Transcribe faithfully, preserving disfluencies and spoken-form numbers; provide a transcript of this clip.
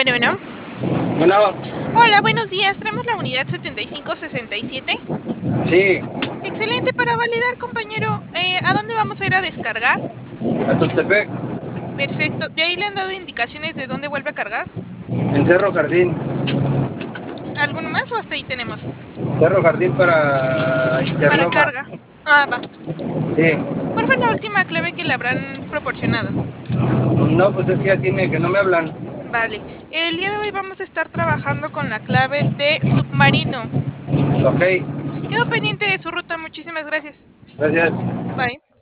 Bueno, bueno. Bueno, Hola, buenos días. Traemos la unidad setenta y cinco sesenta y siete. sí, Excelente para validar, compañero. Eh, ¿a dónde vamos a ir a descargar? a Tultepec, Perfecto. ¿De ahí le han dado indicaciones de dónde vuelve a cargar? en Cerro Jardín. ¿Alguno más o hasta ahí tenemos? Cerro Jardín para Para Interloma. carga. Ah, va. Sí. ¿Cuál fue la última clave que le habrán proporcionado? No, pues es que ya tiene que no me hablan. Vale. El día de hoy vamos a estar trabajando con la clave de submarino. Ok, Quedo pendiente de su ruta. Muchísimas gracias. gracias. Bye.